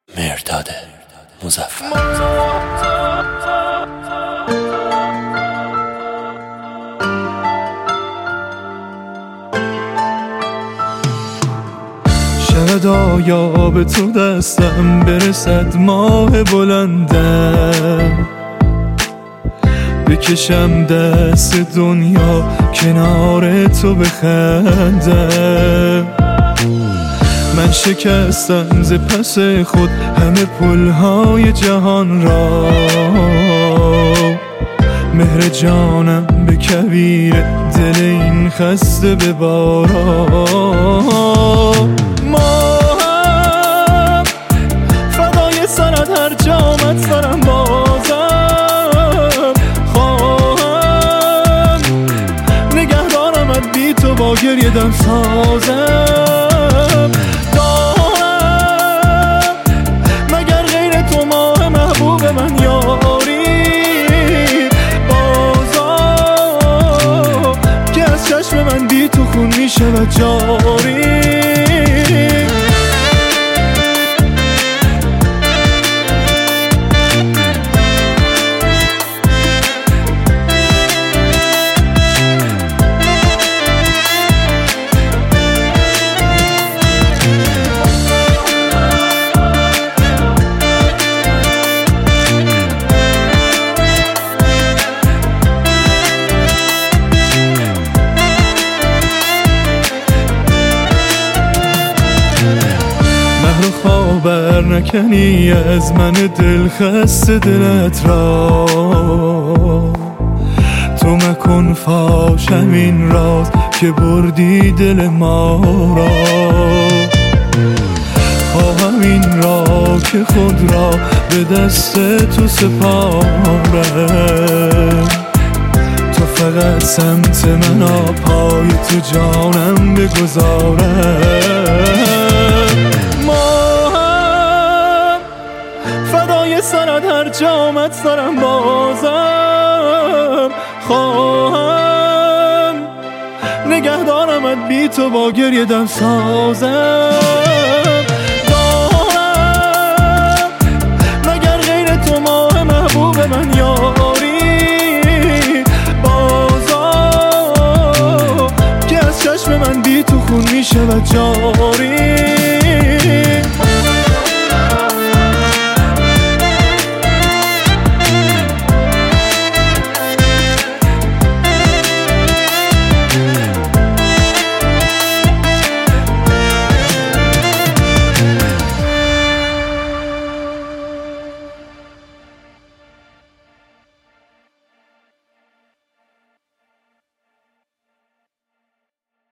مرداد مظفر. شاید آیا به تو دستم برسد ماه بلندم، بکشم دست دنیا کنار تو بخندم. من شکستم ز پس خود همه پلهای جهان را، مهر جانم به کویر دل این خسته ببارا. ما هم فدای سرت هر جامت سرم بازم خواهم، نگهدارمت بی تو با گریه دم سازم. دارم مگر غیر تو ماه محبوب من یاری بازم، که از چشم من بی تو خون می شود جاری. خبر نکنی از من دل خسته دلت را، تو مکن فاش همین راز که بردی دل ما را. خواهم این را که خود را به دست تو سپارم، تو فقط سمت من پای تو جانم بگذارم. سرت هر جامت سرم بازم خواهم، نگهدارمت بی تو با گریه دم سازم.